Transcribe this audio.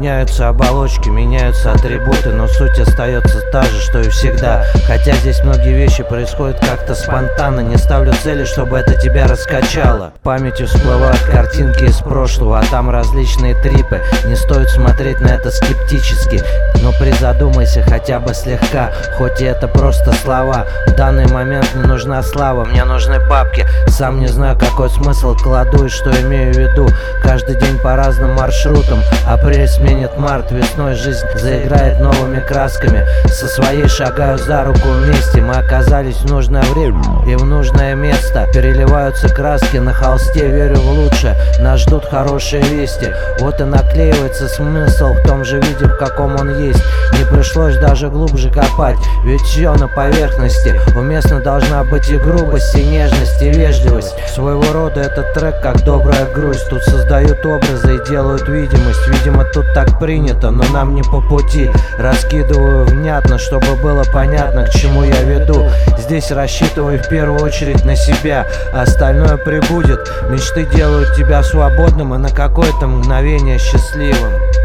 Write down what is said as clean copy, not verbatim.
Меняются оболочки, меняются атрибуты, но суть остается та же, что и всегда. Хотя здесь многие вещи происходят как-то спонтанно. Не ставлю цели, чтобы это тебя раскачало. В памяти всплывают картинки из прошлого, а там различные трипы. Не стоит смотреть на это скептически, но призадумайся хотя бы слегка. Хоть и это просто слова, в данный момент не нужна слава, мне нужны бабки. Сам не знаю, какой смысл кладу и что имею в виду. Каждый день по разным маршрутам. Апрель сменит март, весной жизнь заиграет новыми красками. Со своей шагаю за руку вместе. Мы оказались в нужное время и в нужное место. Переливаются краски на холсте, верю в лучшее. Нас ждут хорошие вести. Вот и наклеивается смысл в том же виде, в каком он есть. Не пришлось даже глубже копать, ведь все на поверхности. Уместно должна быть и грубость, и нежность, и вежливость. Своего рода этот трек как добрая грусть. Тут создают образы и делают видимость. Видимо, тут так принято, но нам не по пути. Раскидываю внятно, чтобы было понятно, к чему я веду. Здесь рассчитывай в первую очередь на себя, а остальное прибудет. Мечты делают тебя свободным и на какое-то мгновение счастливым.